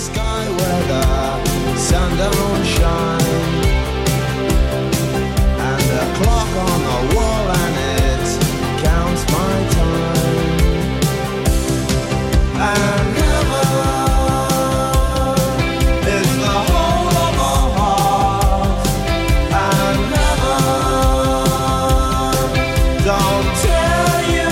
sky where the sun don't shine, and the clock on the wall and it counts my time. And heaven is the whole of my heart, and heaven don't tell you